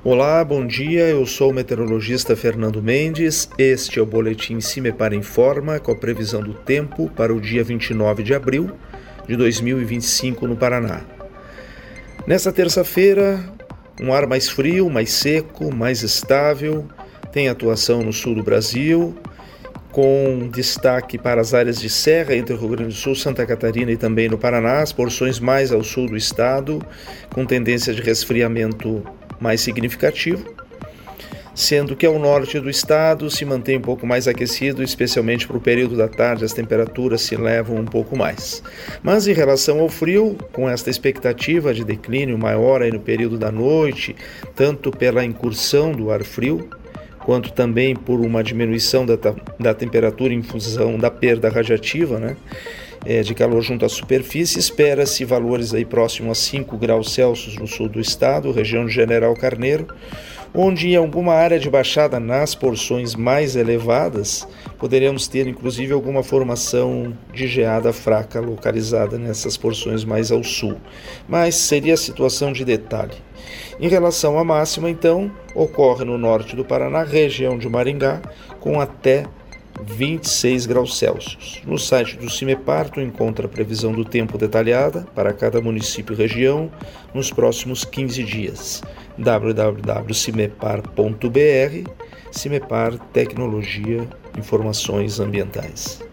Olá, bom dia, eu sou o meteorologista Fernando Mendes, este é o boletim CIMEPAR Informa com a previsão do tempo para o dia 29 de abril de 2025 no Paraná. Nesta terça-feira, um ar mais frio, mais seco, mais estável, tem atuação no sul do Brasil, com destaque para as áreas de serra entre o Rio Grande do Sul, Santa Catarina e também no Paraná, as porções mais ao sul do estado, com tendência de resfriamento mais significativo, sendo que ao norte do estado se mantém um pouco mais aquecido, especialmente para o período da tarde, as temperaturas se elevam um pouco mais. Mas em relação ao frio, com esta expectativa de declínio maior aí no período da noite, tanto pela incursão do ar frio, quanto também por uma diminuição da temperatura em função da perda radiativa, de calor junto à superfície, espera-se valores aí próximos a 5 graus Celsius no sul do estado, região de General Carneiro, onde em alguma área de baixada nas porções mais elevadas, poderemos ter inclusive alguma formação de geada fraca localizada nessas porções mais ao sul, mas seria a situação de detalhe. Em relação à máxima, então, ocorre no norte do Paraná, região de Maringá, com até 26 graus Celsius. No site do CIMEPAR, tu encontra a previsão do tempo detalhada para cada município e região nos próximos 15 dias. www.cimepar.br. CIMEPAR Tecnologia, Informações Ambientais.